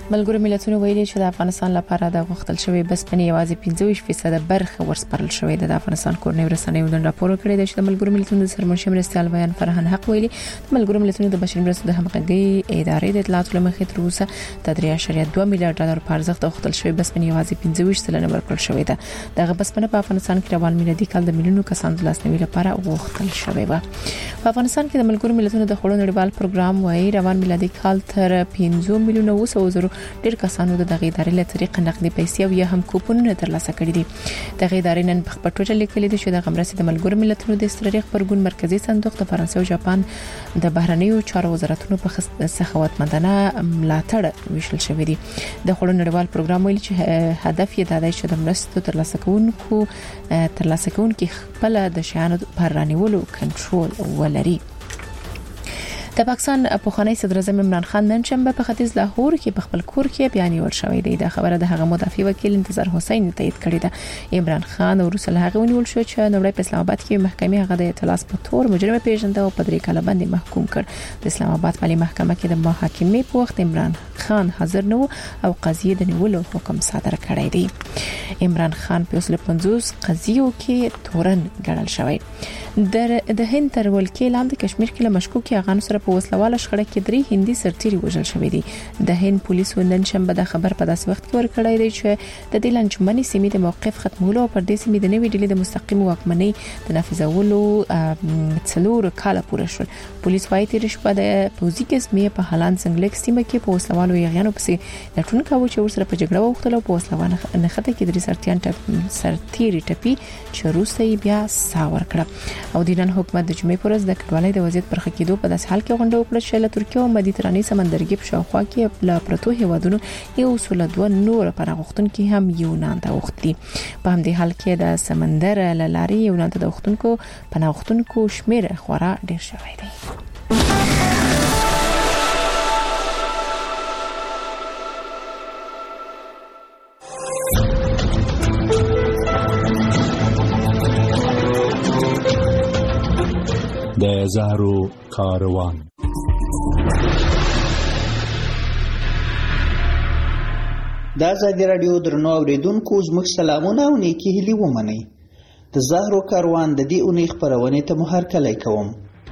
ملګرو ملتونو ویلي چې د افغانستان لپاره د غوښتل شوی بسپنې یوازې 25% برخه ورسپارل شوې ده. د افغانستان کورنۍ رسنیو نن راپور کړی دی چې د ملګرو ملتونو د سرمنشي مرستیال بیان فرهان حق ویلي د ملګرو ملتونو د بشري مرستو د همغږي ادارې د اطلاعاتو لمخې تر اوسه د 3.2 میلیارډ ډالر په ارزښت د غوښتل شوی بسپنې یوازې 25% ورکړل شوې ده. دغه بسپنه په افغانستان کې روان میلادي کال د میلیونو کسانو د لاسنیوي لپاره غوښتل شوې و. په افغانستان کې د ملګرو ملتونو د خړو نړیوال پروګرام وايي روان میلادي کال تر 5 میلیونه وسوزرو ډیر کسانو د دغه ادارې له طریق نقدي پیسې او یا هم کوپنونه ترلاسه کړي دي. دغه ادارې نن په خپل ټویټر لیکلي دي چې د غمرسي د ملګرو ملتونو د استراتیژیک پرګون مرکزی صندوق د فرانسې او جاپان د بهرنیو چارو وزارتونو په سخاوتمندانه ملاتړ ویشل شوی دی. د خړو نړیوال پروګرام ویلي چې هدف یې د دې چې د مرستو ترلاسه کوونکو خپل د شیانو پر رانیولو کنټرول ولري. د پاکستان پوخانی صدر اعظم عمران خان نن شنبه په ختیځ لاهور کې په خپل کور کې بیان ورشوي دی. د خبره د هغه مدافع وکیل انتظار حسین تایید کړی ده. عمران خان ورسره هغه ونیول شو چې نوړی په اسلام آباد کې محکمې هغه د اعتلاف په تور مجرم پیژنده او په 3 کاله باندې محکوم کړ. د اسلام آباد مالی محکمه کې د محاکمې په وخت عمران خان حاضر نه او قضیه د نیولو حکم صادر کړی دی. عمران خان په 50 قضیو کې تورن ګڼل شوی. د هند تر ولکې لاندې کشمیر کې له مشکوک افغان سره په وسلواله شخړه کې 3 هندي سرتیري وژل شوی دي. د هند پولیسو نن شنبه د خبر په داسې وخت کې ورکړی دی چې د دې لنچمنې سیمې د موقف ختمولو او پر دې سیمې د نوې ډلې د مستقیم واکمنۍ د نافذولو 4 کاله پوره شول. پولیس وايي چې شپه د پوزي قسمه په هالند څنګه سیمه کې په وسلوالو یغیانو پسې لټون کاوه چې ورسره په جګړه وختلو په وسلوانه نخته کې 3 سرتیري ټپي چې روسي بیا ساور کړ. او د ایران حکومت د جمعې پر ورځ د کډوالۍ د وضعیت پر خکېدو په داسې حال کې غونډه وکړه چې له ترکیه او مدیترانې سمندرګي په شاوخوا کې له پرتو هیوادونو یو سل 2 نور پناهغښتونکو هم یونان ته وختي. په همدې حال کې د سمندر لارې یونان ته د پناهغښتونکو شمیر خورا ډیر شوی دی. د زهرو کاروان. د ازادي راډیو درنو اوریدونکو زموږ سلامونه او نیکی هیلې ومنئ. د زهرو کاروان د دې اونۍ خپرونې ته مو هرکلی کوم.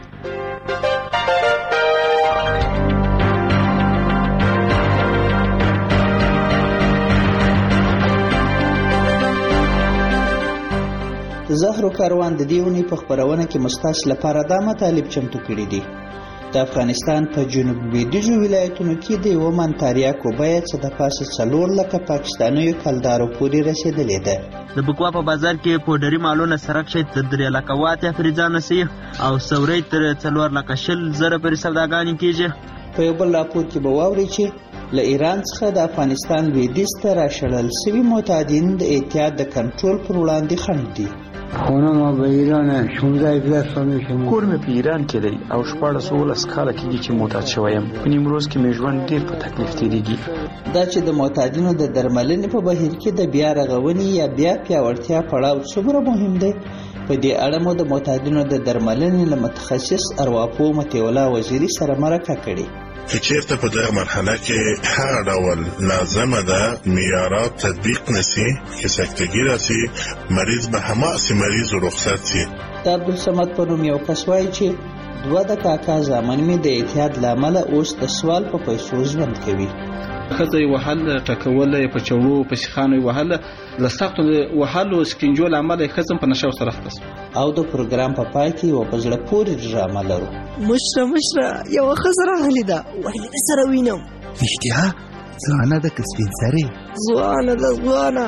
د زهرو کاروان د دې اونۍ په خپرونه کې مستاس لپاره دا مطالب چمتو کړي دي. د افغانستان په جنوب لویدیځو ولایتونو کې د یو من تریاکو بیه څه د پاسه 4 لکه پاکستانیو کلدارو پورې رسیدلې ده. د بکوا په بازار کې پودري مالونه سرک شي تر 3 لکه واته فریزانه سي او سوري تر 4 لکه شل زره پر سوداګانی کیږي. په یو بل راپور کې به واوري چې له ایران څخه د افغانستان لویدیځ ته راشړل شوي معتادین د احتیاط د کنټرول پر وړاندې خنډ دي. خونه ما به ایران 16 سال شم. کور مې په ایران کې دی او 14 کاله کېږي چې معتاد شوم. په نیمروز کې مې ژوند ډیر په تکلیف تیریږي. دا چې د معتادینو د درملنې په بهیر کې د بیا رغونې یا بیا پیاوړتیا پړاو څومره مهم دی. په دې اړه مو د معتادینو د درملنې له متخصص ارواپوه متي الله وزیری سره مرکه کړې. که چیرته په دغه مرحله کې هر ډول لازمه ده معیارات تطبیق نشي چې سکتګي راسي مریض به هماسي مریض رخصت شي. د عبدالصمد په نوم یو کس وایي چې 2 د کاکا زامن مې د اعتیاد لامل اوس د سوال په پیسو ژوند کوي. خزه وهل ټکول په چوړو په سیخانو وهل لساقو وهل او سکینجول عمل خزم په نشو سره ختص. او د پروګرام په پای کې یو پزړه پورې ډرامه لرو. مشره یو خزر غلی دا وایي سره وینم. اشتها ځوانه د کسبین سره ځوانه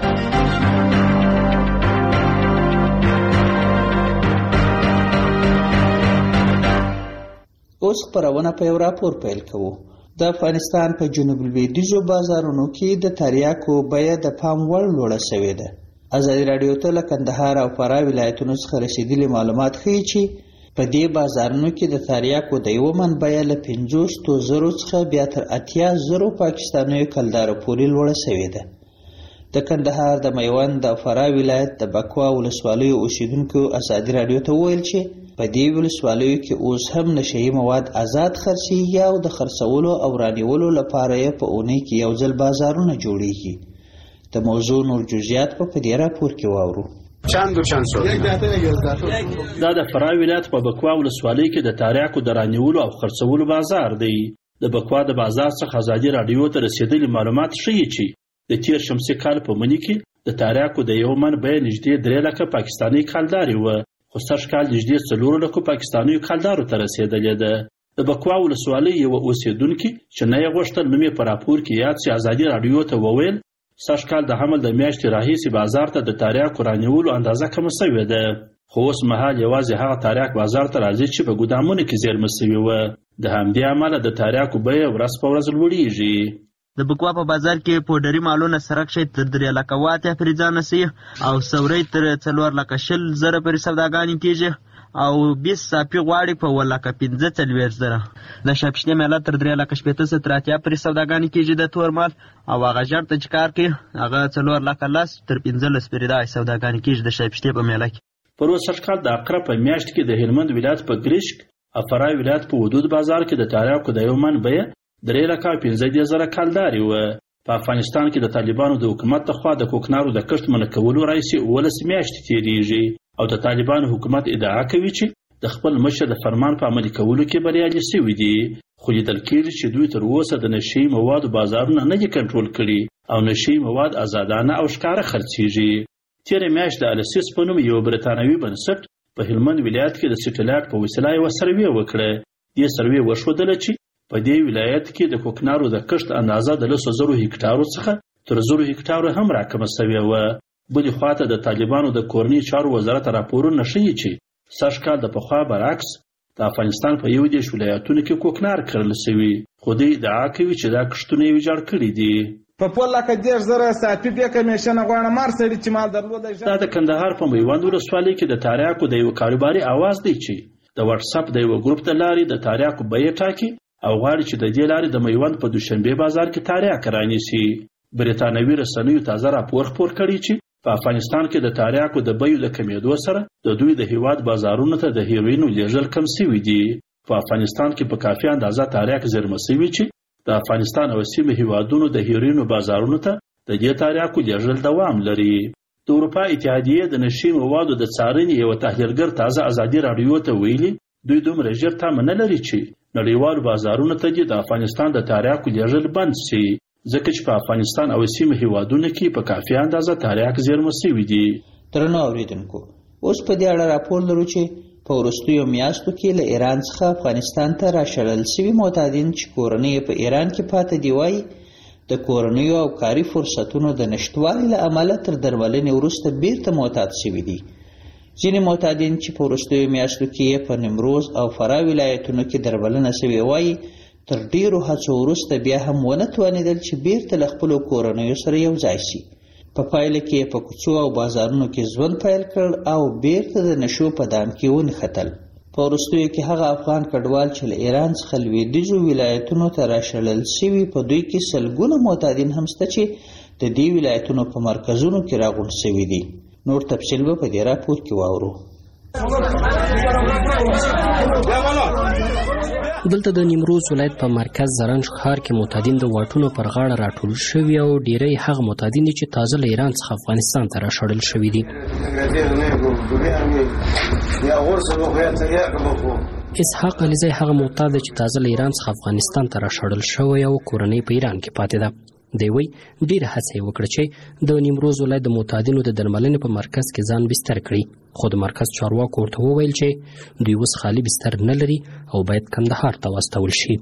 اوس خبرونه په یو راپور پیل کوو. د افغانستان په جنوب لویدیځو بازارونو کې د تریاکو بیه د پام وړ لوړه شوې ده. ازادي راډیو ته له کندهار او فراه ولایتونو څخه رسیدلي معلومات ښیي چې په دې بازارونو کې د تریاکو د یو من بیه له 50,000 څخه بیا تر 80,000 پاکستانیو کلدارو پورې لوړه شوې ده. د کندهار د میوند او فراه ولایت د بکوا ولسوالیو اوسیدونکو ازادي راډیو ته وویل چې په دې ولسوالیو کې اوس هم نشهیي مواد آزاد خرڅېږي او د خرڅولو او رانیولو لپاره یې په اونۍ کې یو ځل بازارونه جوړېږي. د موضوع نور جزئیات په دې راپور کې واورو. دا د فراه ولایت په بکوا ولسوالۍ کې د تریاکو د رانیولو او خرڅولو بازار دی. د بکوا د بازار څخه ازادي رادیو ته رسیدلي معلومات ښیي چې د تیر شمسي کال په مني کې د تریاکو د یو من بیه نږدې 3 لکه پاکستاني کالداري وه، خو سږ کال نږدې 4 لکو پاکستاني کالدارو ته رسیدلې ده. د بکوا ولسوالۍ یو اوسیدونکي چې نه یې غوښتل نوم یې په راپور کې یاد شي ازادي رادیو ته وویل سږ کال د حمل د میاشتې راهیسې بازار ته د تریاکو رانیولو اندازه کمه سوې ده، خو اوس مهال یوازې هغه تریاک بازار ته راځي چې په ګودامونو کې زیرمه سوي وه. د همدې امله د تریاکو بیه ورځ په ورځ لوړېږي. د بکوا په بازار کې پوډري مالونه سرک شي تر 3 لکه واته فریزانه سي او سوري تر 4 لکه 10,000 پورې سوداګانې کیږي او 20 صافي غواړي په 1,45,000. د شپشنې میله تر 3 لکه 80,000 پورې سوداګانې کیږي. د تور مال او هغه ژړ ته چې کار کوي هغه 4 لکه 10 تر 15 پورې د سوداګانې کیږي د شپشنې په میله کې. په روز سرکال د اقرب په میاشت کې د هلمند ولایت په ګریشک او فراه ولایت په ودود بازار کې د تریاکو د یو من بیه 3 لکه 15,000 کالداري وه. په افغانستان کې د طالبانو د حکومت لخوا د کوکنارو د کښت منع کولو راهیسې 19 میاشتې تېرېږي او د طالبانو حکومت ادعا کوي چې د خپل مشر د فرمان په عملي کولو کې بریالي سوي دي، خو لیدل کېږي چې دوی تر اوسه د نشهیي موادو بازارونه نه دي کنټرول کړي او نشهیي مواد ازادانه او ښکاره خرڅېږي. تېره میاشت د السیس په نوم یو برتانوي بنسټ په هلمند ولایت کې د سټلایټ په وسیله یوه سروې وکړه. دې سروې وښودله چې په دې ولایت کې د کوکنارو د کښت اندازه د 100,000 هکټارو څخه تر 1,000 هکټارو هم راکمه سوې وه. بلې خواته د طالبانو د کورني چارو وزارت راپورونه ښیي چې سږ کال د پخوا برعکس د افغانستان په 11 ولایتونو کې کوکنار کرل سوي، خو دوی ادعا کوي چې دا کښتونه یې ویجاړ کړي دي. په 10,000 صافي بیا کمیشن غواړم مار سړي چې مال درلودای. دا د کندهار په میوند ولسوالۍ کې د تریاکو د یو کاروباري اواز دی چې د واتس اپ د یو ګروپ ته لاري د تریاکو بیه ټاکي او غواړي چې د دې لارې د میوند په دوشنبه بازار کې تریاک رانیسي. بریتانوي رسنیو تازه راپور خپور کړی چې په افغانستان کې د تریاکو د بیو د کمیدو سره د دوی د هیواد بازارونو ته د هیروینو لیږل کم سوي دي. په افغانستان کې په کافي اندازه تریاک زیرمه سوي چې د افغانستان او سیمې هیوادونو د هیروینو بازارونو ته د دې تریاکو لیږل دوام لري. د اروپا اتحادیې د نشهیي موادو د څارنې یو تحلیلګر تازه ازادي راډیو ته ویلي دوی دومره ژر تمه نه لري چې نړیوالو بازارونو ته د افغانستان د تریاکو لیږل بند شي، ځکه چې په افغانستان او سیمې هیوادونو کې په کافي اندازه تریاک زیرمه سوي دي. درنو اوریدونکو، اوس په دې اړه راپور لرو چې په وروستیو میاشتو کې له ایران څخه افغانستان ته راشړل سوي معتادین چې کورنۍ په ایران کې پاتې دي وایي د کورنیو او کاري فرصتونو د نشتوالي له امله تر درملنې وروسته بیرته معتاد سوي دي. ځینې معتادین چې په وروستیو میاشتو کې په نیمروز او فراه ولایتونو کې درملنه سوي وایي تر ډیرو هڅو وروسته بیا هم ونه توانېدل چې بیرته له خپلو کورنیو سره یو ځای شي. په پایله کې په کوڅو او بازارونو کې ژوند پیل کړ او بیرته د نشو په دام کې ونښتل. په وروستیو کې هغه افغان کډوال چې له ایران څخه لویدیځو ولایتونو ته راشړل سوي په دوی کې سلګونه معتادین هم شته چې د دې ولایتونو په مرکزونو کې راغونډ سوي دي. نور تفصیل به په دې راپور کې واورو. دلته د نیمروز ولایت په مرکز زرنج ښار کې معتادین د واټونو پر غاړه راټول شوي او ډیری هغه معتادین چې تازه له ایران څخه افغانستان ته راشړل شوي دي. اسحاق علیزی هغه معتاد چې تازه له ایران څخه افغانستان ته راشړل شوی او کورنۍ په ایران کې پاتې ده. دی وی ډېره هڅه یې وکړه چې د نیمروز ولایت د معتادینو د درملنې په مرکز کې ځان بستر کړي، خو د مرکز چارواکو ورته وویل چې دوی اوس خالي بستر نه لري او باید کندهار ته واستول شي.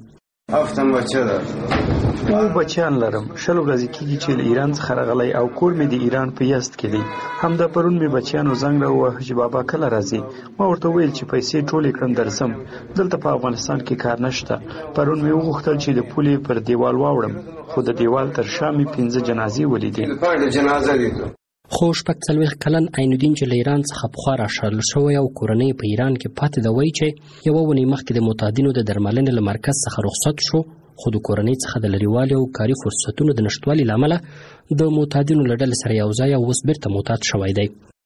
او بچیان لرم، 20 ورځې کېږي چې له ایران څخه راغلی او کور مې د ایران په یزد کې دی. همدا پرون مې بچیانو زنګ راوواهه چې بابا کله راځي. ما ورته وویل چې پیسې ټولې کړم درځم، دلته په افغانستان کې کار نشته. پرون مې وغوښتل چې د پولې پر دیوال واوړم، خو د دیوال تر شا مې 15 جنازې ولیدې. خو 40 کلن عین الدین چې له ایران څخه پخوا راشړل شوی او کورنۍ په ایران کې پاتې ده وایي چې یوه اونۍ مخکې د معتادینو د درملنې له مرکز څخه رخصت شو، خو د کورنۍ څخه د لرېوالي او کاري فرصتونو د نشتوالي له امله د معتادینو له ډلې سره یو ځای او اوس بیرته معتاد شوی دی.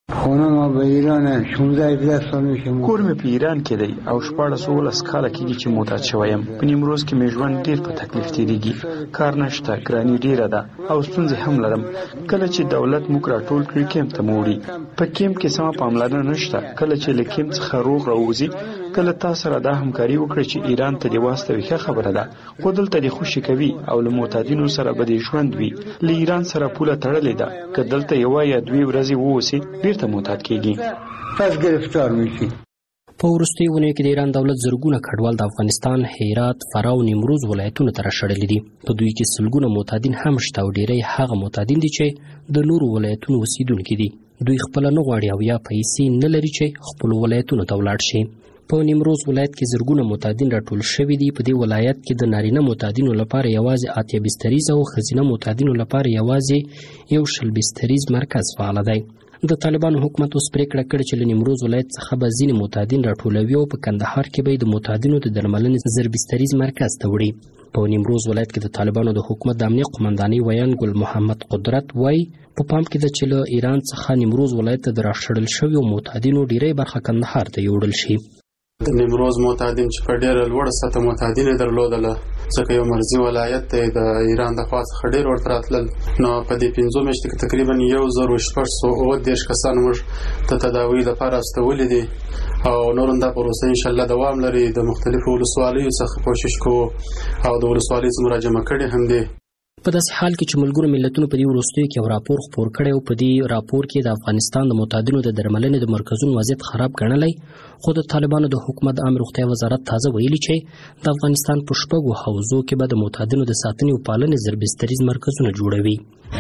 خونه ما به ایران 16-17 سال میشه. کور مې په ایران کې دی او 14 کاله کېږي چې معتاد شوی یم. په نیمروز کې مې ژوند ډېر په تکلیف تېرېږي. کار نشته، ګراني ډېره ده او ستونزې هم لرم. کله چې دولت موږ راټول کړي کیمپ ته مو وړي. په کیمپ کې سمه پاملرنه نشته. کله چې له کیمپ څخه روغ راوځي کله تا سره دا همکاري وکړي چې ایران ته دې واستوي ښه خبره ده، خو دلته دې خوشي کوي او له معتادینو سره به دې ژوند وي. له ایران سره پوله تړلې ده، که دلته یوه یا 2 ورځې ووسي بیرته معتاد کېږي. پس گرفتار میشي. په وروستیو اونیو کې د ایران دولت زرګونه کډوال د افغانستان، هرات، فراه او نیمروز ولایتونو ته راشړلي دي. په دوی کې سلګونه معتادین هم شته او ډیری هغه معتادین دي چې د نورو ولایتونو اوسیدونکي دي. دوی خپله نه غواړي او یا پیسې نه لري چې خپلو ولایتونو ته ولاړ شي. په نیمروز ولایت کې زرګونه معتادین راټول شوي دي. په دې ولایت کې د نارینه معتادینو لپاره یوازې 8 بستریز او ښځینه معتادینو لپاره یوازې 1 بستریز مرکز فعال دی. د طالبانو حکومت اوس پریکړه کړې چې له نیمروز ولایت څخه به ځینې معتادین راټولوي او په کندهار کې به د معتادینو د درملنې 10 بستریز مرکز ته وړي. په نیمروز ولایت کې د طالبانو د حکومت د امنیه قومندانۍ ویان ګل محمد قدرت وایي په پام کې ده چې له ایران څخه نیمروز ولایت ته د راشړل شویو معتادینو ډیری برخه کندهار ته یوړل شي. د نیمروز معتادین چې په ډېره لوړه سطحه معتادین یې درلودله، ځکه یو مرزي ولایت دی، د ایران د خوا څخه ډېر ورته راتلل. نو په دې 5 میاشتو کې تقریبا 1630 کسان موږ د تداوي لپاره استولي دي او نور هم دا پروسه انشاءالله دوام لري. د مختلفو ولسوالیو څخه کوشش کوو او د ولسوالۍ څخه مراجعه کړې هم دي. په داسې حال کې چې ملګرو ملتونو په دې وروستیو کې یو راپور خپور کړی او په دې راپور کې د افغانستان د معتادینو د درملنې د مرکزونو وضعیت خراب ګڼلی، خو د طالبانو د حکومت عامه روغتیا وزارت تازه ویلي چې د افغانستان په 6 حوزو کې به د معتادینو د ساتنې او پالنې 10 بستریز مرکزونه جوړوي.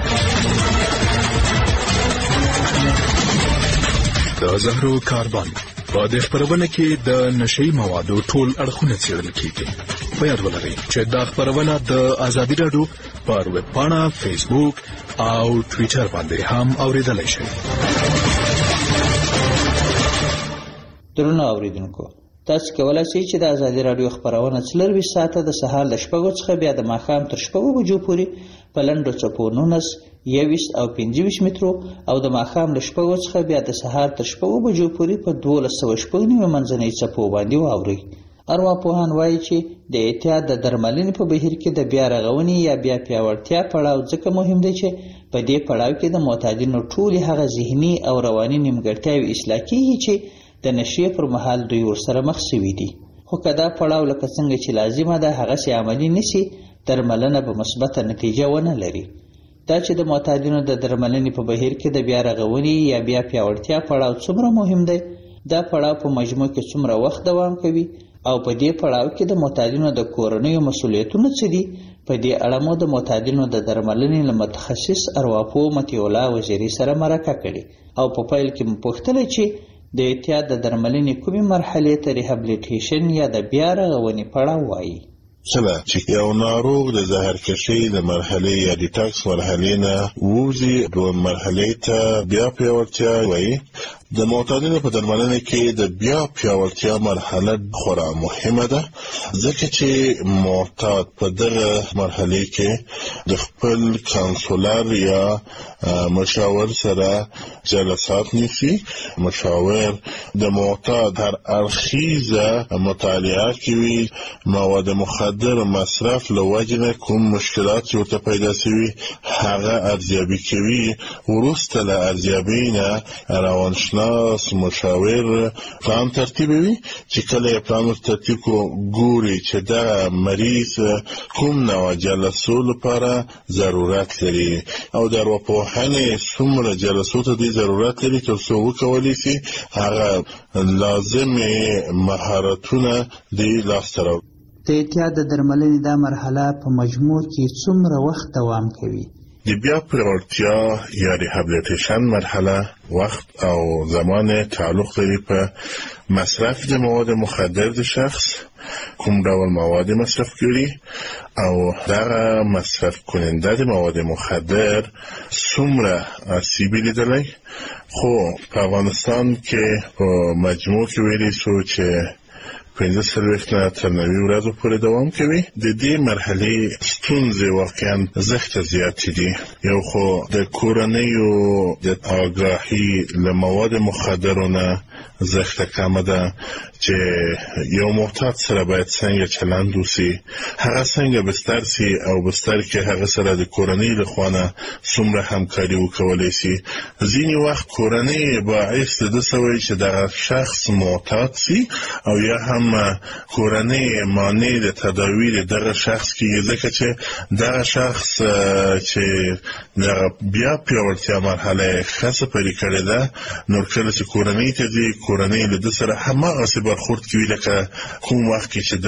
د زهرو کاربن په دې خبرونه کې د نشئی موادو ټول اړخونه څېړل کیږي. په یاد ولرئ چې دا خبرونه د ازادي راډیو پر ویب پاڼه، فیسبوک او ټویټر باندې هم اوریدلای شئ. درنو اوریدونکو، تاسو کولای شئ چې د ازادي راډیو خبرونه 24 ساعته د سهار له 6 څخه بیا د ماښام تر 6 بجو پورې په لنډو څپو 19، 21 او 25 مترو او د ماښام له 6 څخه بیا د سهار تر 6 بجو پورې په 1290 منځنۍ څپو باندې واورئ. ارواپوهان وایي چې د اعتیاد د درملنې په بهیر کې د بیا رغونې یا بیا پیاوړتیا پړاو ځکه مهم دی چې په دې پړاو کې د معتادینو ټولې هغه ذهني او رواني نیمګړتیاوې اصلاح کیږي چې د نشې پر مهال دوی ورسره مخ شوي دي. خو که دا پړاو لکه څنګه چې لازمه ده هغسې عملي نشي، درملنه به مثبته نتیجه ونه لري. دا چې د معتادینو د درملنې په بهیر کې د بیا رغونې یا بیا پیاوړتیا پړاو څومره مهم دی، دا پړاو په مجموع کې څومره وخت دوام کوي او په دې پړاو کې د معتادینو د کورنیو مسؤلیتونه څه دي، په دې اړه مو د معتادینو د درملنې له متخصص ارواپوه مطیع الله وزیري سره مرکه کړې او په پیل کې مو پوښتله چې د اعتیاد د درملنې کومې مرحلې ته ریهابلیټیشن یا د بیا رغونې پړاو وایي. کله چې یو ناروغ د زهرکشۍ د مرحلې یا ډیټاکس مرحلې نه ووځي، دویم مرحلې ته بیا پیاوړتیا وایي. د معتادینو په درملنه کې د بیا پیاوړتیا مرحله خورا مهمه ده، ځکه چې معتاد په دغه مرحله کې د خپل کانسولر یا مشاور سره جلسات نیسي. مشاور د معتاد هر اړخیزه مطالعه کوي، مواد مخدر مصرف له وجې نه کوم مشکلات چې ورته پیدا شوي هغه ارزیابي کوي. وروسته له ارزیابۍ نه روانشناس مشاور پلان ترتیبوي چې کله یې پلان ترتیب کو ګوري چې دا مریض کوم نوع جلسو لپاره ضرورت لري او د ارواپوهنې څومره جلسو ته دی ضرورت لري تر څو وکولی شي هغه لازمې مهارتونه دی لاسته راوړي. د اعتیاد د درملنې دا مرحله په مجموع کې څومره وخت دوام کوي؟ د بیا پیاوړتیا یا ریهابلیټیشن مرحله وخت او زمان تعلق لري په مصرف د مواد مخدر د شخص، کوم ډول مواد مصرف کړي او دغه مصرف کننده د مواد مخدر څومره آسیبي لیدلی. خو په افغانستان کې په مجموع کې ویلی شو چې 15 نه تر 90 ورځو پورې دوام کوي. د دې مرحلې ستونزې واقعا زښت زیات دي. یو خو د کورنیو د آگاهی له مواد مخدرو نه زښت کمه ده چې یو معتاد سره باید څنګه چلند وسی، هغه څنګه بستر سي او بستر کې هغه سره د کورنۍ له خوانه څومره همکاري وکولای شي. ځینې وخت کورنۍ باعث د سوي چې د شخص معتاد سي او یا هم کورنۍ مانع د تداوی دغه شخص کې ځکه چې دغه شخص چې بیا پیاوړتیا مرحله خاصه پرې کړې ده، نور کله چې کورنۍ ته دي کورنۍ له سره هماغسې برخورد کوي لکه کوم وخت کې چې د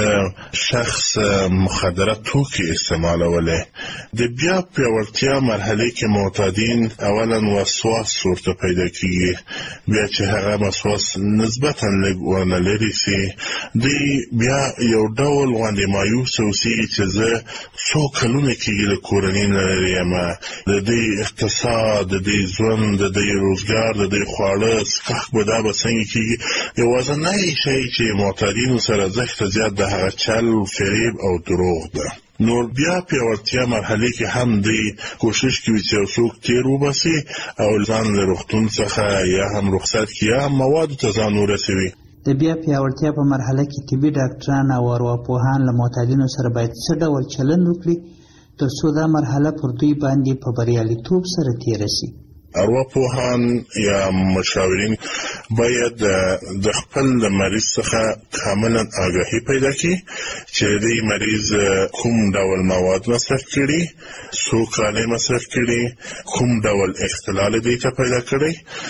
شخص مخدره توکي استعمالولی. د بیا پیاوړتیا مرحله کې معتادین اولا وسواس ورته پیدا کیږي، بیا چې هغه وسواس نسبتا لږ ورنه لرې سي، دوی بیا یو ډول غوندې مایوس اوسي چې زه څو کلونه کېږي له کورنۍ نه لرې یم، د دوی اقتصاد، د دوی ژوند، د دوی روزګار، د دوی خواړه څښاک به دا به څنګه کېږي. یوازینی شی چې معتادینو سره زښت زیات د هغه چل، فریب او دروغ ده. نور بیا پیاوړتیا مرحله کې هم دوی کوشش کوي چې یو څوک تیر وباسي او ځان له روغتون څخه یا هم رخصت کړي یا هم موادو ته ځان ورسوي. د بیا پیاوړتیا په مرحله کې طبي ډاکټران او ارواپوهان له معتادینو سره باید څه ډول چلند وکړي تر څو دا مرحله پر دوی باندې په بریالیتوب سره تیره شي. ارواپوهان یا مشاورین باید د خپل مریض څخه کاملا آگاهی پیدا کړي چې د مریض کوم ډول مواد مصرف کړي، څو کاله مصرف کړي، کوم ډول اختلال دی ته پیدا کړي.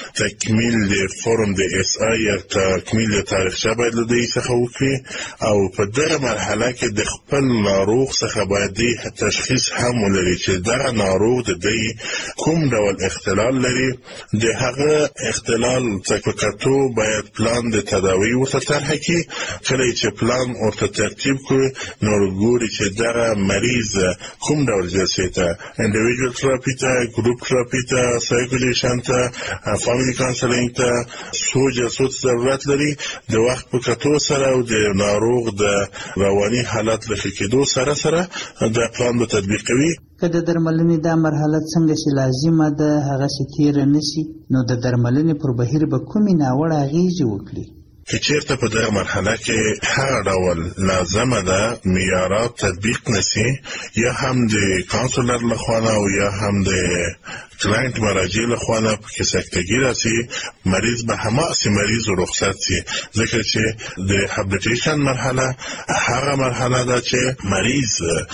تکمیل د فورم د اس آی یا تکمیل د تاریخچه باید له دې څخه وکړي او په دغه مرحله کې د خپل ناروغ څخه باید تشخیص هم ولري چې دغه ناروغ د دې کوم ډول اختلال لري. د هغه اختلال څخه کتو باید پلان د تداوی ورته طرح کړي. کله چې پلان ورته ترتیب کړي نو ګوري چې دغه مریض کوم ډول جلسې ته، انډیویډوال تراپي ته، ګروپ تراپي ته، سایکولیشن ته، فامیلی کانسلینګ ته، څو جلسو ته ضرورت لري. د وخت په کتو سره او د ناروغ د رواني حالت له ښه کېدو سره سره د پلان به تطبیق کوي. که د درملنې دا مرحله څنګه چې لازمه ده هغسې تیره نشي نو د درملنې پر بهیر به کومې ناوړه اغېزې وکړي. که چېرته په دغه مرحله کې هغه ډول لازمه ده معیارات تطبیق نشي یا هم د کانسولر لخوا او یا هم د کلاینټ مراجع لخوا پکې سکتګي راسي، مریض به هماغسې مریض رخصت سي. ځکه چې د هابلیټیشن مرحله هغه مرحله ده چې مریض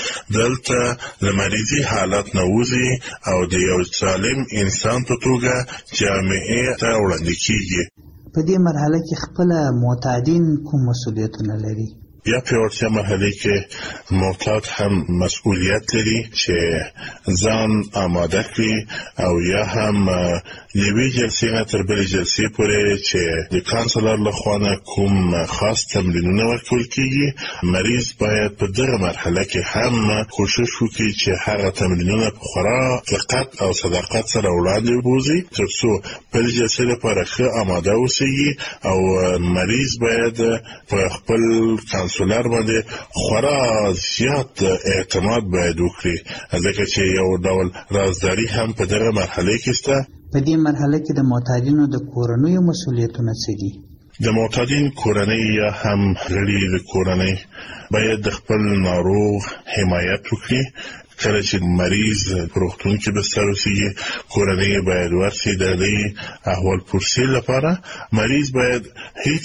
دلته له مریضي حالت نه وځي او د یو سالم انسان په توګه جامعې ته وړاندې کیږي. په دې مرحله کې خپل معتادین کوم مسؤلیتونه لري؟ بیا پیاوړتیا مرحله کې معتاد هم مسؤلیت لري چې ځان آماده کړي او یا هم یوې جلسې نه تر بلې جلسې پورې چې د کانسلر لخوا کوم خاص تمرینونه ورکول کېږي، مریض باید په دغه مرحله کې هم کوشش وکړي چې هغه تمرینونه په خورا دقت او صداقت سره وړاندې وبوځي تر څو بلې جلسې لپاره ښه آماده اوسېږي او مریض باید په خپل کانسولر باندې خورا زیات اعتماد باید وکړي ځکه چې یو ډول رازداري هم په دغه مرحله کې شته. په دې مرحله کې د معتادینو د کورنیو مسؤلیتونه څه دي؟ د معتادین کورنۍ یا هم غړي د کورنۍ باید د خپل ناروغ حمایت وکړي. کله چې مریض په روغتون کې بستر اوسېږي کورنۍ باید ورسي د دې احوال پرسۍ لپاره. مریض باید هیڅ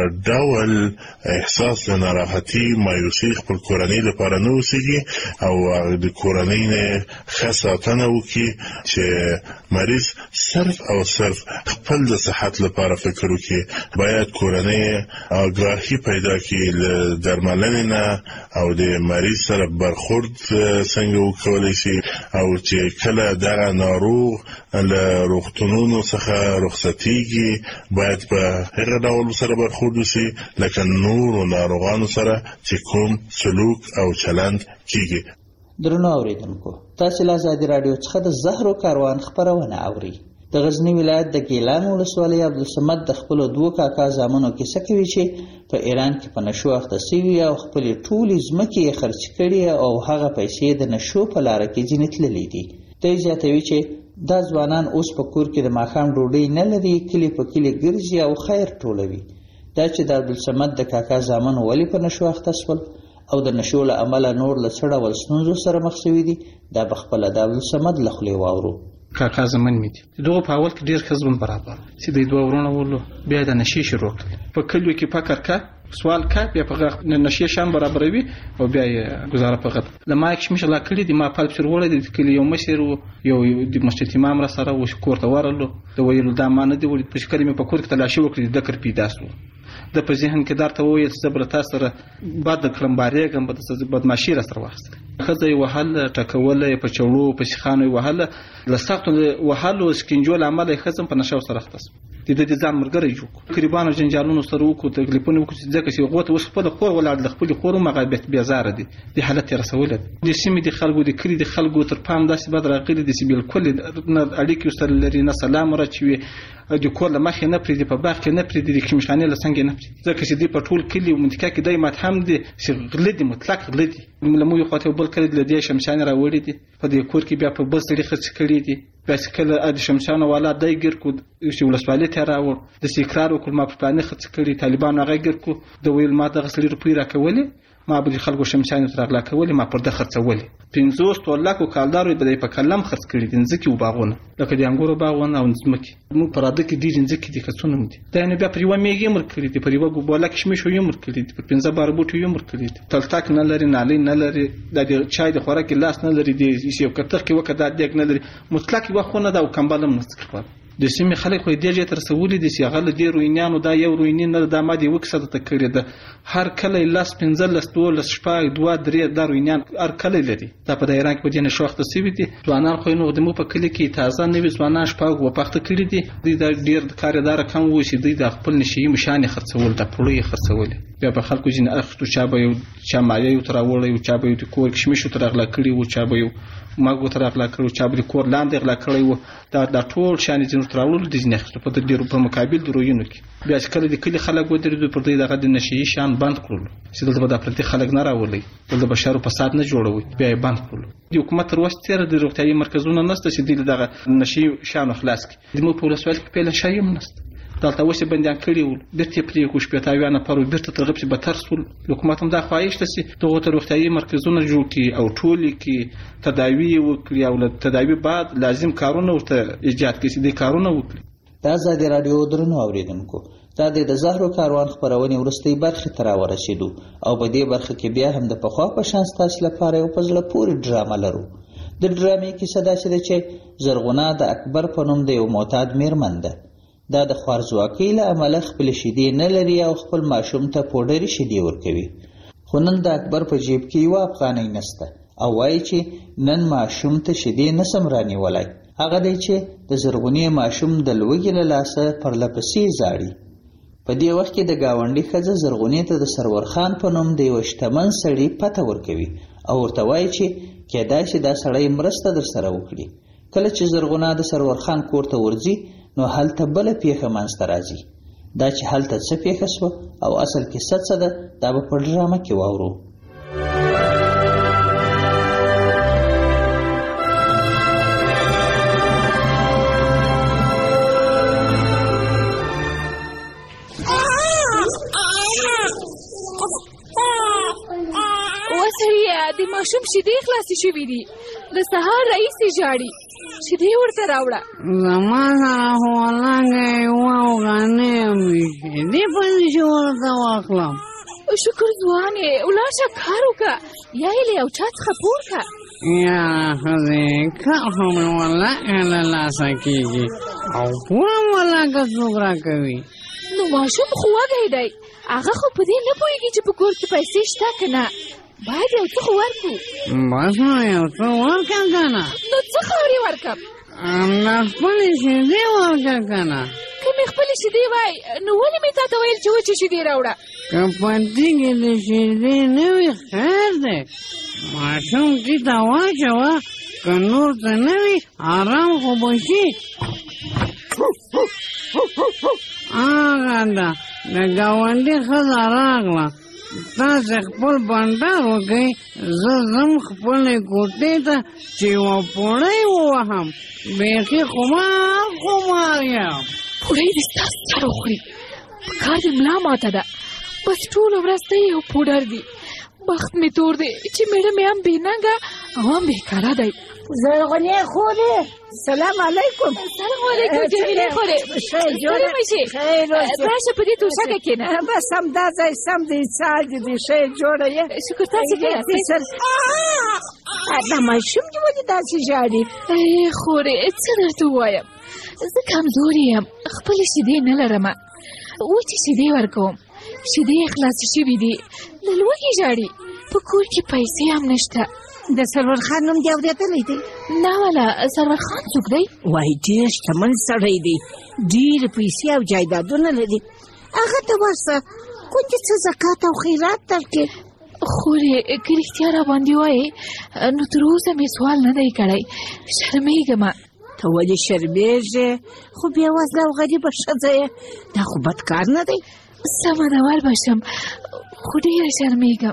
ډول احساس د ناراحتي مایوسي خپل کورنۍ لپاره نه اوسېږي او د کورنۍ نه ښه ساتنه وکړي چې مریض صرف او صرف خپل د صحت لپاره فکر وکړي. باید کورنۍ آگاهي پیدا کړي له درملنې نه او د مریض سره برخورد څنګه وکولای شي او چې کله دغه ناروغ له روغتونونو څخه رخصتیږي باید په هغه ډول سره برخورد وشي لکه نورو ناروغانو سره چې کوم سلوک او چلند کیږي. درنو اوریدونکو، تاسو له آزادي رادیو څخه د زهرو کاروان خبرونه اورئ. د غزنی ولایت د ګیلان ولسوالۍ عبدالصمد د خپلو 2 کاکا زامنو کیسه کوي چې په ایران کې په نشو اخته سوي او خپلې ټولې ځمکې یې خرڅ کړي او هغه پیسې د نشو په لاره کې ځینې تللي دي. دی زیاتوي چې دا ځوانان اوس په کور کې د ماښام ډوډۍ نه لري، کلي په کلي ګرځي او خیر ټولوي. دا چې د عبدالصمد د کاکا زامن ولې په نشو اخته سول او د نشو له امله نور له څه ډول ستونزو سره مخ شوي دي، دا په خپله د عبدالصمد له خولې واورو. کاکا زمن مې دي دغه په اول کې ډېر ښه ژوند برابر چې دوی 2 ورونه ولو، بیا د نشې شروع کړل. په کلیو کې فکر کا سوال کا بیا په نشې شان برابروي او بیا یې گزاره په غد له ما کشمش لا کړی دي. ما پال پر وړي د کلی یو مشر یو د مسجد امام را سره و کور ته ورلو د ویلو دا مانه دی ولې په شکل مې په کور کې تلاشي وکړي د کر پیدا سو د په ذهن کې درته وویل چې زبر تاسو سره بعد کلم باریګم به د بدمعشي را سره واخست خزه وهل ټکول په چوړو په شخانو وهل لسخت وهل او سکینجول عمل خزم په نشو سره ختص د دې ځان مرګري جوړ قریبانو جنجالونو سره وکړو تکلیفونه وکړو ځکه چې غوته وس خپل خور ولاړ د خپل خور مغابت بیا زار دي د حالت رسول دي سیمې د خلکو د کلی د خلکو تر پام داسې بد راغلي دي چې بالکل اړیکې سره لري نه سلام راچوي د کور مخ نه پریدي په باغ کې نه پریدي د کیمشانه لسنګ نه پریدي ځکه چې د پټول کلی او منطقه کې دای متهم دي چې غلدي مطلق غلدي لمو یو خاطر بل کړي د دې شمشانه راوړي دي په دې کور کې بیا په بل سړي خرڅ کړي دي بس کله د شمشانه والا دای ګر کو چې ولسوالۍ ته راوړ د سیکرار او کلمه په پلان خرڅ کړي طالبان هغه ګر کو د ویل ما د غسل روپی راکولې ما به خلکو شمشانه ترغلا کولې ما پر د خرڅولې 500 لک کالدارو به په کلم خرڅ کړي دي ځکه وباغونه لکه د انګورو باغونه او ځمکې مو پراده کې دي ځکه دي کڅونه دي دا نه بیا پر یو میګي مر کړی دي پر یو ګوباله کې شمه شو یو مر کړی دي پر 15 بار بوټي یو مر کړی دي تلتاک نه لري نالي نه لري د چای د خوراک لاس نه لري دي یو کتر کې وکړه د دګ نه لري مطلق وخونه دا او کمبلم نه څه د سیمې خلک خو دې جې تر سوولې دي چې هغه د روینانو دا یو رویني نه د مادي وکسه ته کړی ده هر کله لاس 15 لستول شپه 2 3 د روینان هر کله لري دا په ایران کې په دې نشو وخت سوي دي ځوانان خو نو د مو په کلی کې تازه نوې ځوانان شپه و پخته کړی دي د ډیر کاردار کم و چې د خپل نشي مشان خرڅول د پړوي خرڅول بیا په خلکو جن اخته چا به یو چا مایه یو تراول یو چا به یو کور کشمش ترغلا کړی و چا به یو ماګو ترغلا کړو چا به کور لاندې غلا کړی و دا ټول شان جن تراول د ځنه په ډیرو په مقابل دروینو کې بیا چې کله د کلی خلک ودرېدو پر دې دغه د نشي شان بند کړل چې دلته د پرتی خلک نه راولي د بشر فساد نه جوړوي بیا بند کړل د حکومت وروسته د روغتيایي مرکزونو نسته چې دغه نشي شان خلاص کړي د مو په ولسوالۍ کې په لشایم نسته دلته وسه بندیان کړي ول بیرته پرې کو شپږ پرو بیرته ترغب چې بتر سول حکومت هم دا خواهش تسي دغه روغتيایي مرکزونه جوړ کړي او ټول کې تداوی وکړي او تداوی بعد لازم کارونه ورته ایجاد کړي د کارونه وکړي. دا زادي رادیو درنو اوریدونکو دا د زهرو کاروان خبرونه ورستي برخه تر ورسېدو او په دې برخه کې بیا هم د پخوا په شان تاسو لپاره یو پزله پوری ډرامه لرو. د ډرامې کې صدا شته چې زرغونه د اکبر په نوم د یو معتاد میرمن ده. دا د خوارزواکۍ له امله خپل شیدې نه لري او خپل ماشوم ته پوډري شیدې ورکوي خو نن د اکبر په جیب کې یو افغانۍ نسته او وایي چې نن ماشوم ته شیدې نسم رانیولای هغه دی چې د زرغونې ماشوم د لوږې له لاسه پرلپسې زاړي. په دې وخت کې د گاونډي ښځه زرغونې ته د سرور خان په نوم د یو شتمن سړي پته ورکوي او ورته وایي چې کېدای شي دا سړی مرسته در سره وکړي. کله چې زرغونه د سرور خان کور ته ورځي نو هلته بل پیښه منځته راځي. دا چې هلته څه پیښه شوه او اصل کې څه ده دا به په ډرامه کې واورو. وسړیه د ماشوم شیدې خلاصې شوي دي د سهار راهیسې ژاړي شیدې ورته راوړه. زما سره خو لنګې واوغانې وي شیدې پسې چې ورته واخلم. شکر ځوانې ولاړ شه کار وکړه یا یې له یو چا څخه پور کړه. یاره ښځې کار خو مې والله له لاسه کېږي او پور هم والله که څوک راکوي. نو ماشوم خو وږی دی هغه خو په دې نه پوهېږي چې په کور کې پیسې شته که نه باید یو څه خو ورکړو. بس نو یو څه ورکړم که نه. نو څه خاورې ورکړم؟ همدا خپلې شیدې ورکړه که نه. که مې خپلې شیدې وای نو ولې مې تا ته ویل چې وچې شیدې راوړه؟ که په دې کې د شیدې نه وي خیر دی ماشوم دې ته واچوه که نور څه نه وي آرام خو به شي. آغا ده د ګاونډي ښځه راغله تاسې خپل بانډار وکئ زه ځم خپلې کوټې ته چې یوه پوړۍ ووهم بیخي خمار یم پوړۍ دې ستا سر وخوري په کار دې ملا ماته ده بس ټوله ورځ ته یو پوډر دی بخت مې تور دی چې میړه مې هم بېننګه او هم بېکاره دی زرغونې خورې سلام علیکم. سلام علیکم جمیله خورې. ستړې مه شې. راشه په دې توشکه کښېنه. بس همدا ځای سم دی څال دې دی ښه یې جوړه یې. شکر تاسې کښېناستئ. دا ماشوم دې ولې داسې ژاړي؟ خورې څه درته ووایم زه کمزورې یم خپلې شیدې نه لرمه وچې شیدې ورکوم شیدې یې خلاصې شوي دي له لوږې ژاړي په کور کې پیسې هم نشته. د سرور خان نوم دې اورېدلی دی؟ نه والا سرور خان څوک دی؟ وایي ډېر شتمن سړی دی ډېرې پیسې او جایدادونه لري هغه ته ورسه کوم څه زکات او خیرات درکړي. خورې که رښتیا راباندې وایې نو تر اوسه مې سوال نه دی کړی شرمېږمه. ته ولې شرمېږې؟ خو بېوزله او غریبه ښځه یې دا خو بد کار نه دی. سمه ده ور به شم خو ډېره شرمېږم.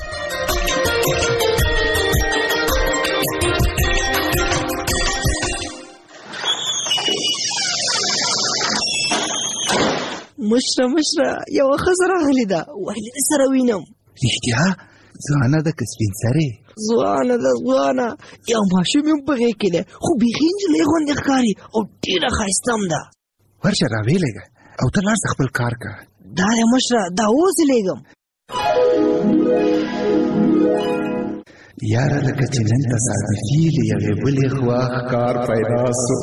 مشره یوه ښځه راغلې ده ویلې دې سره وینم. رښتیا ځوانه ده که سپین سرې؟ ځوانه یو ماشوم یې هم په غېږ کې دی خو بیخي نجلۍ غوندې ښکاري او ډېره ښایسته هم ده. ورشه راویلېږه او ته لاړ شه خپل کار کوه. دا دی مشره دا اوس یې لېږم. یاره لکه چې نن تصادفي له یوې بلې خوا ښکار پیدا سو.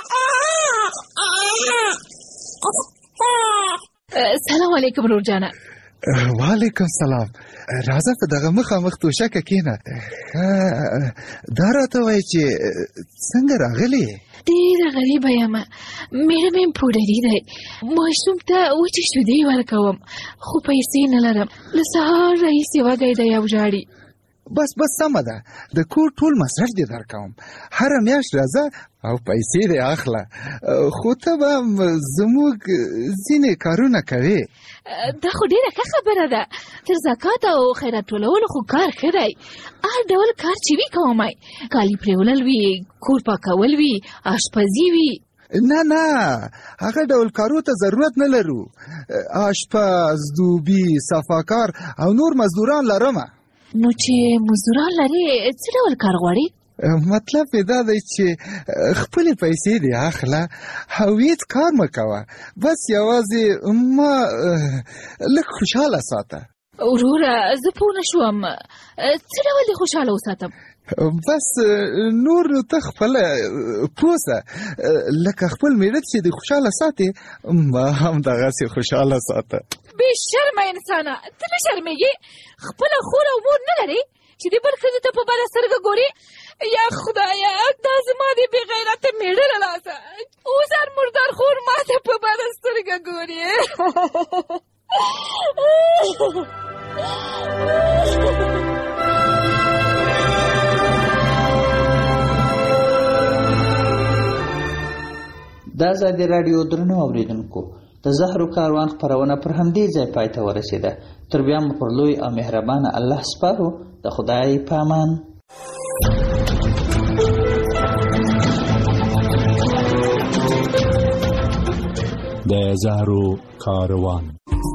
سلام علیکم رور جانه. وعلیکم سلام. راځه په دغه مخامخ توشکه کښېنه. دا راته وایي چې څنګه راغلې؟ ډېره غریبه یم میړه مې پوډري دی ماشوم ته وچې شیدې ورکوم خو پیسې نه لرم له سهار راهیسې وږی دی او ژاړي. بس سمه ده د کور ټول مصرف دې درکوم هره میاشت راځه او پیسې دې اخله خو ته به زموږ ځینې کارونه کوې. دا خو ډېره ښه خبره ده تر زکات او خیرات ټولولو خو کار ښه دی هر ډول کار چې وي کومای کالي پرېولل وي کور پاکول وي اشپزي وي. نه هغه ډول کارو ته ضرورت نه لرو. اشپز دوبي صفاکار او نور مزدوران لرمه. نو چې مزدوران لري څه ډول کار غواړي؟ مطلب یې دا دی چې خپلې پیسې دې اخله او هېڅ کار مه کوه بس یوازې ما لږ خوشحاله ساته. وروره زه پوه نه شوم څه ډول دې خوشحاله وساتم؟ بس نور نو ته خپله پوه سه لکه خپل میړه چې دې خوشحاله ساتې ما هم دغسې خوشحاله ساته. بې شرمه انسانه ته نه شرمېږې خپله خور او مور نه لرې چې د بل ښځې ته په بده سترګه ګورې؟ یا خدایه دا زما د بې غیرته میړه له لاسه اوس هر مردار خور ما ته په بده سترګه ګورې. دا ازادي راډیو درنو اوریدونکو د زهرو کاروان خپرونه پر همدې ځای پای ته ورسېده. تر بیا مو پر لوی او مهربانه الله سپارو. د خدای په امان. د زهرو کاروان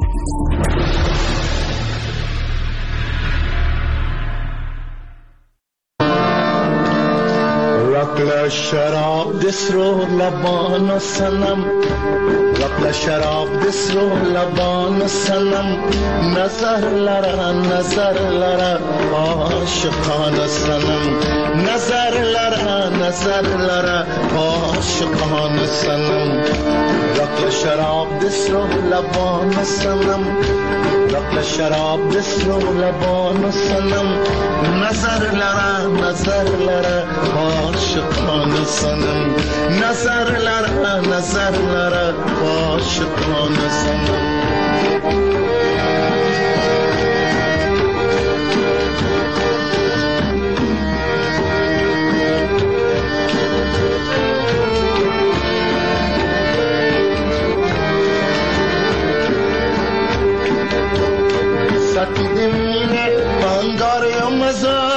رکل شراب دسرو لبان سنم رکل شراب دسرو لبان سنم نظر لرا عاشقان سنم نظر لرا عاشقان سنم رکل شراب دسرو لبان سنم رکل شراب دسرو لبان سنم نظر لرا عاشقان سنم نظر لرا عاشقان سنم. بزار